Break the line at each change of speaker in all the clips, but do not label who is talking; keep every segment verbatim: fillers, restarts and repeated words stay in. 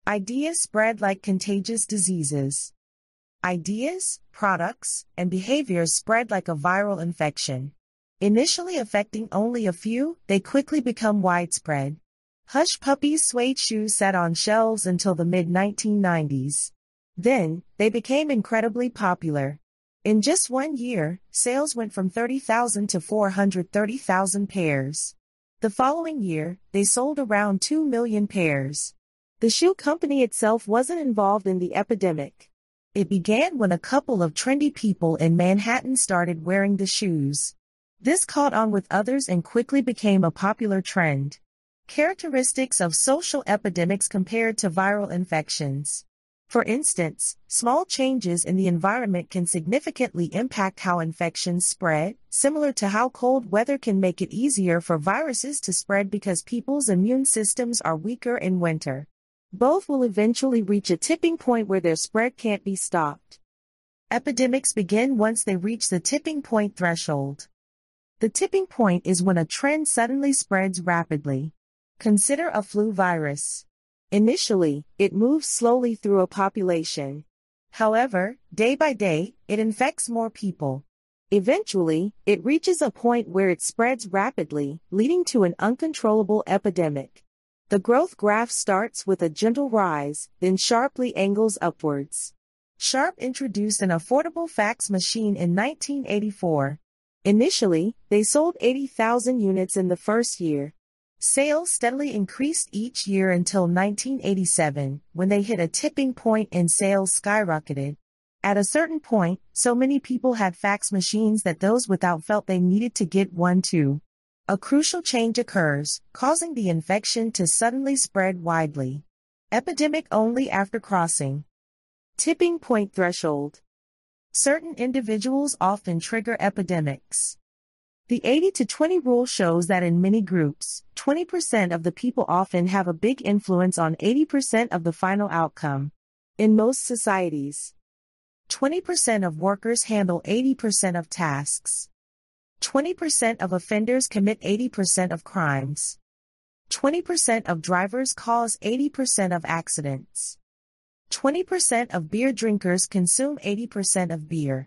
Ideas spread like contagious diseases. Ideas, products, and behaviors spread like a viral infection. Initially affecting only a few, they quickly become widespread. Hush Puppies suede shoes sat on shelves until the mid nineteen nineties. Then, they became incredibly popular. In just one year, sales went from thirty thousand to four hundred thirty thousand pairs. The following year, they sold around two million pairs. The shoe company itself wasn't involved in the epidemic. It began when a couple of trendy people in Manhattan started wearing the shoes. This caught on with others and quickly became a popular trend. Characteristics of social epidemics compared to viral infections. For instance, small changes in the environment can significantly impact how infections spread, similar to how cold weather can make it easier for viruses to spread because people's immune systems are weaker in winter. Both will eventually reach a tipping point where their spread can't be stopped. Epidemics begin once they reach the tipping point threshold. The tipping point is when a trend suddenly spreads rapidly. Consider a flu virus. Initially, it moves slowly through a population. However, day by day, it infects more people. Eventually, it reaches a point where it spreads rapidly, leading to an uncontrollable epidemic. The growth graph starts with a gentle rise, then sharply angles upwards. Sharp introduced an affordable fax machine in nineteen eighty-four. Initially, they sold eighty thousand units in the first year. Sales steadily increased each year until nineteen eighty-seven, when they hit a tipping point and sales skyrocketed. At a certain point, so many people had fax machines that those without felt they needed to get one too. A crucial change occurs, causing the infection to suddenly spread widely. Epidemic only after crossing tipping point threshold. Certain individuals often trigger epidemics. The eighty to twenty rule shows that in many groups, twenty percent of the people often have a big influence on eighty percent of the final outcome. In most societies, twenty percent of workers handle eighty percent of tasks. twenty percent of offenders commit eighty percent of crimes. twenty percent of drivers cause eighty percent of accidents. twenty percent of beer drinkers consume eighty percent of beer.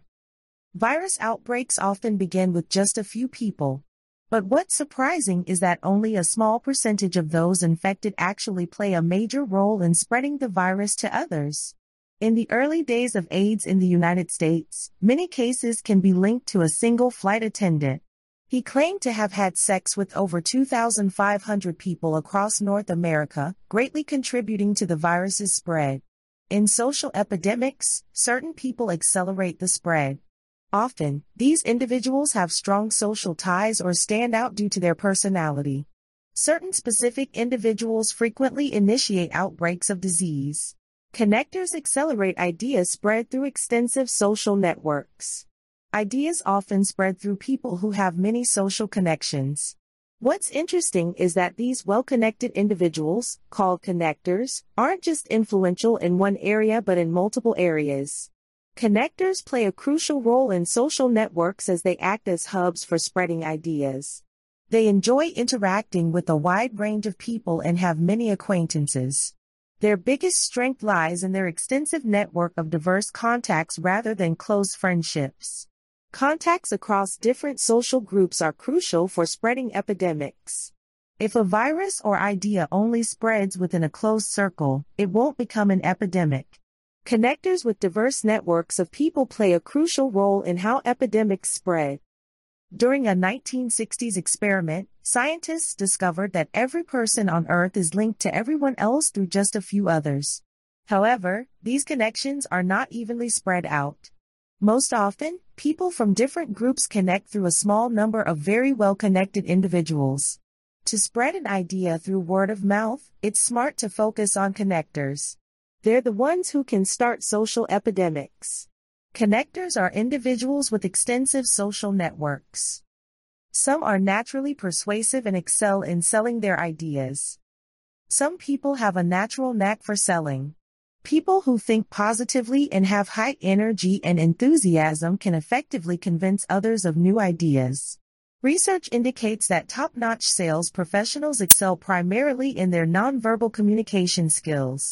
Virus outbreaks often begin with just a few people. But what's surprising is that only a small percentage of those infected actually play a major role in spreading the virus to others. In the early days of AIDS in the United States, many cases can be linked to a single flight attendant. He claimed to have had sex with over two thousand five hundred people across North America, greatly contributing to the virus's spread. In social epidemics, certain people accelerate the spread. Often, these individuals have strong social ties or stand out due to their personality. Certain specific individuals frequently initiate outbreaks of disease. Connectors accelerate ideas spread through extensive social networks. Ideas often spread through people who have many social connections. What's interesting is that these well-connected individuals, called connectors, aren't just influential in one area but in multiple areas. Connectors play a crucial role in social networks as they act as hubs for spreading ideas. They enjoy interacting with a wide range of people and have many acquaintances. Their biggest strength lies in their extensive network of diverse contacts rather than close friendships. Contacts across different social groups are crucial for spreading epidemics. If a virus or idea only spreads within a closed circle, it won't become an epidemic. Connectors with diverse networks of people play a crucial role in how epidemics spread. During a nineteen sixties experiment, scientists discovered that every person on Earth is linked to everyone else through just a few others. However, these connections are not evenly spread out. Most often, people from different groups connect through a small number of very well-connected individuals. To spread an idea through word of mouth, it's smart to focus on connectors. They're the ones who can start social epidemics. Connectors are individuals with extensive social networks. Some are naturally persuasive and excel in selling their ideas. Some people have a natural knack for selling. People who think positively and have high energy and enthusiasm can effectively convince others of new ideas. Research indicates that top-notch sales professionals excel primarily in their nonverbal communication skills.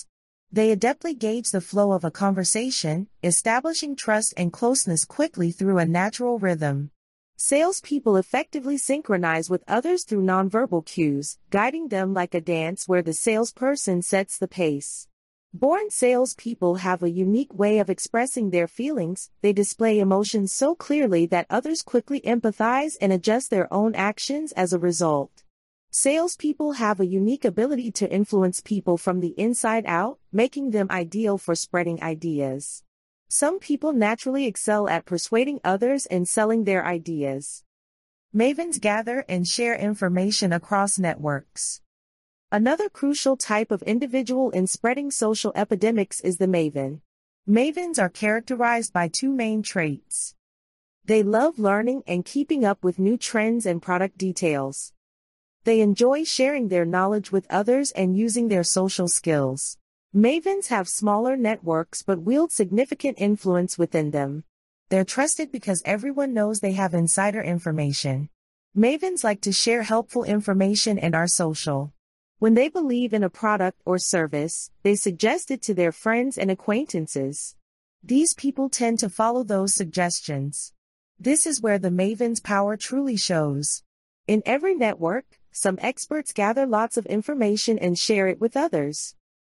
They adeptly gauge the flow of a conversation, establishing trust and closeness quickly through a natural rhythm. Salespeople effectively synchronize with others through nonverbal cues, guiding them like a dance where the salesperson sets the pace. Born salespeople have a unique way of expressing their feelings. They display emotions so clearly that others quickly empathize and adjust their own actions as a result. Salespeople have a unique ability to influence people from the inside out, making them ideal for spreading ideas. Some people naturally excel at persuading others and selling their ideas. Mavens gather and share information across networks. Another crucial type of individual in spreading social epidemics is the maven. Mavens are characterized by two main traits. They love learning and keeping up with new trends and product details. They enjoy sharing their knowledge with others and using their social skills. Mavens have smaller networks but wield significant influence within them. They're trusted because everyone knows they have insider information. Mavens like to share helpful information and are social. When they believe in a product or service, they suggest it to their friends and acquaintances. These people tend to follow those suggestions. This is where the maven's power truly shows. In every network, some experts gather lots of information and share it with others.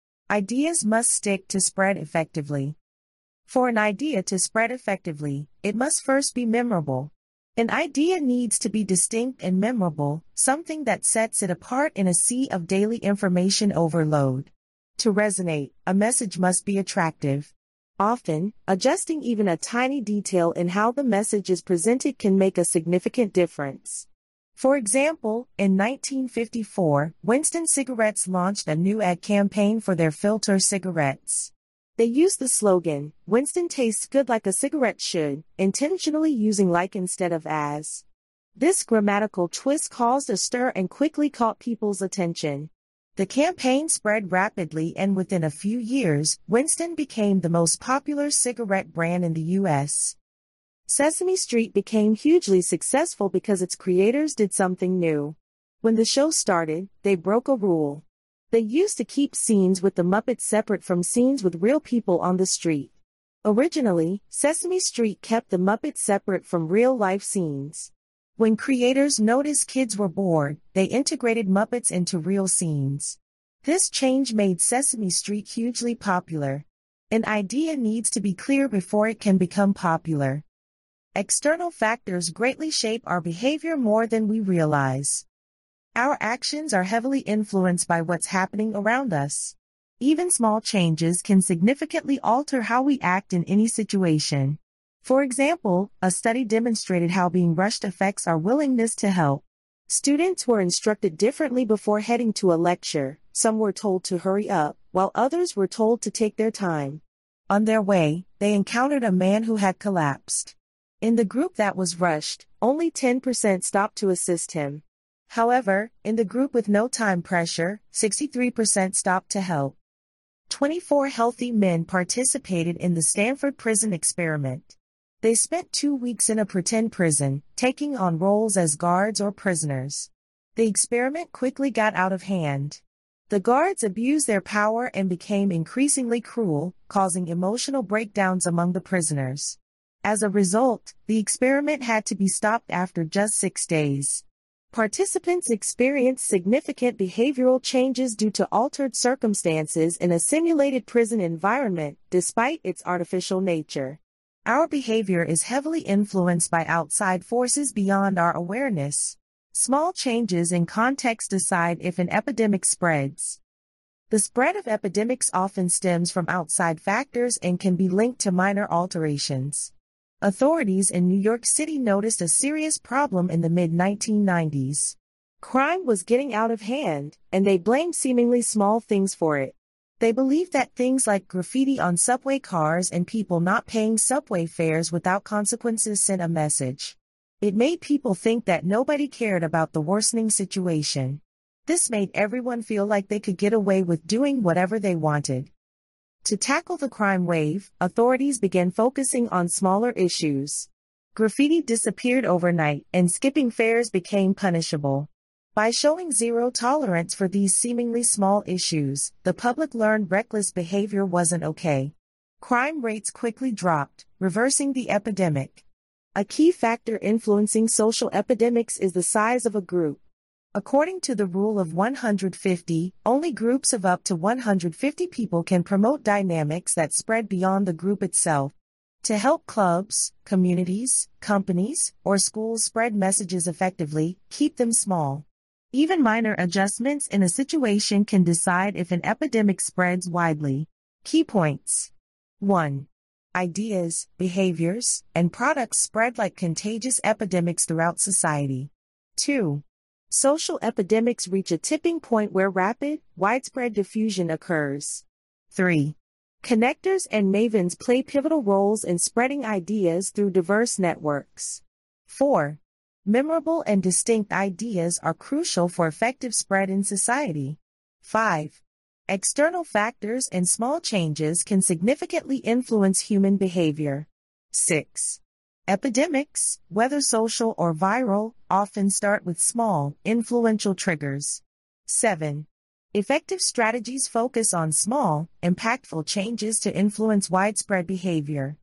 Ideas must stick to spread effectively. For an idea to spread effectively, it must first be memorable. An idea needs to be distinct and memorable, something that sets it apart in a sea of daily information overload. To resonate, a message must be attractive. Often, adjusting even a tiny detail in how the message is presented can make a significant difference. For example, in nineteen fifty-four, Winston Cigarettes launched a new ad campaign for their filter cigarettes. They used the slogan, "Winston tastes good like a cigarette should," intentionally using like instead of as. This grammatical twist caused a stir and quickly caught people's attention. The campaign spread rapidly and within a few years, Winston became the most popular cigarette brand in the U S Sesame Street became hugely successful because its creators did something new. When the show started, they broke a rule. They used to keep scenes with the Muppets separate from scenes with real people on the street. Originally, Sesame Street kept the Muppets separate from real-life scenes. When creators noticed kids were bored, they integrated Muppets into real scenes. This change made Sesame Street hugely popular. An idea needs to be clear before it can become popular. External factors greatly shape our behavior more than we realize. Our actions are heavily influenced by what's happening around us. Even small changes can significantly alter how we act in any situation. For example, a study demonstrated how being rushed affects our willingness to help. Students were instructed differently before heading to a lecture. Some were told to hurry up, while others were told to take their time. On their way, they encountered a man who had collapsed. In the group that was rushed, only ten percent stopped to assist him. However, in the group with no time pressure, sixty-three percent stopped to help. twenty-four healthy men participated in the Stanford Prison Experiment. They spent two weeks in a pretend prison, taking on roles as guards or prisoners. The experiment quickly got out of hand. The guards abused their power and became increasingly cruel, causing emotional breakdowns among the prisoners. As a result, the experiment had to be stopped after just six days. Participants experienced significant behavioral changes due to altered circumstances in a simulated prison environment, despite its artificial nature. Our behavior is heavily influenced by outside forces beyond our awareness. Small changes in context decide if an epidemic spreads. The spread of epidemics often stems from outside factors and can be linked to minor alterations. Authorities in New York City noticed a serious problem in the mid nineteen nineties. Crime was getting out of hand, and they blamed seemingly small things for it. They believed that things like graffiti on subway cars and people not paying subway fares without consequences sent a message. It made people think that nobody cared about the worsening situation. This made everyone feel like they could get away with doing whatever they wanted. To tackle the crime wave, authorities began focusing on smaller issues. Graffiti disappeared overnight, and skipping fares became punishable. By showing zero tolerance for these seemingly small issues, the public learned reckless behavior wasn't okay. Crime rates quickly dropped, reversing the epidemic. A key factor influencing social epidemics is the size of a group. According to the rule of one hundred fifty, only groups of up to one hundred fifty people can promote dynamics that spread beyond the group itself. To help clubs, communities, companies, or schools spread messages effectively, keep them small. Even minor adjustments in a situation can decide if an epidemic spreads widely. Key points. one. Ideas, behaviors, and products spread like contagious epidemics throughout society. two. Social epidemics reach a tipping point where rapid, widespread diffusion occurs. three. Connectors and mavens play pivotal roles in spreading ideas through diverse networks. four. Memorable and distinct ideas are crucial for effective spread in society. five. External factors and small changes can significantly influence human behavior. six. Epidemics, whether social or viral, often start with small, influential triggers. seven. Effective strategies focus on small, impactful changes to influence widespread behavior.